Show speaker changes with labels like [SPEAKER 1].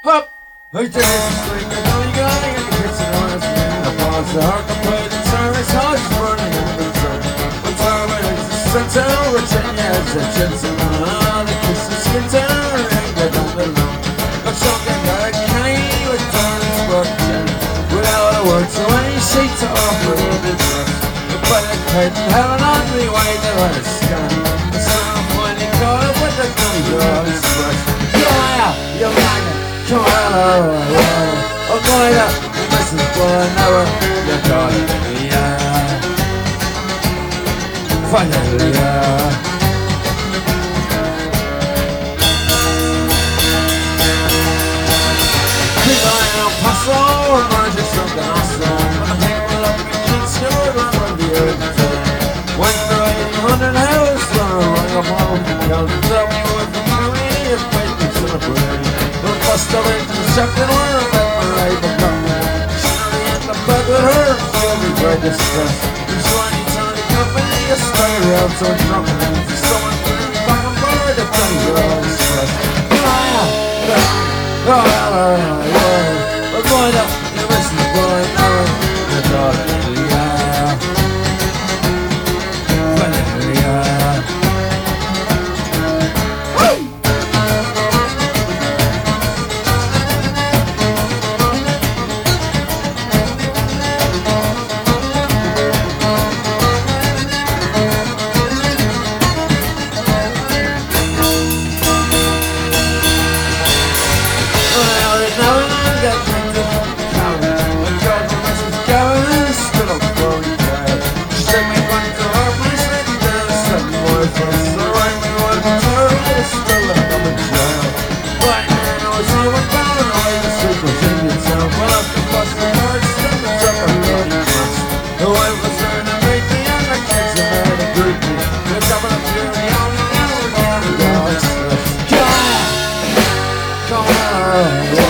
[SPEAKER 1] Hop! I take it straight, I know you gotta get the kitchen on us. The balls are hard to play, the service horse is running in the sun. But time it is the center over 10 years, the gentleman, the kiss the skin down, and get on the lawn. But something that I can't with turns broken. Without a word, so any sheets are off with a bit rough. The pilot couldn't have an ugly way to run a scan. The sound finally caught up with the gun, you're express. You're magnet. Come on, I'm going up. This is for an hour. You're calling me, finally, Keep on El Paso, emerging from the awesome. I think we'll up in Kingsford, run the earth. Went through 800 houses, rung up home. Held it up with the money, if I can celebrate. Must have been to the second one, I met my rival company. Sherry in the bed with her, she'll be very distressed. There's one tiny company, a style around so drunk. Someone put in the back on board, a tiny girl is stressed. We're going up, you're missing going now. You're calling me, Come on.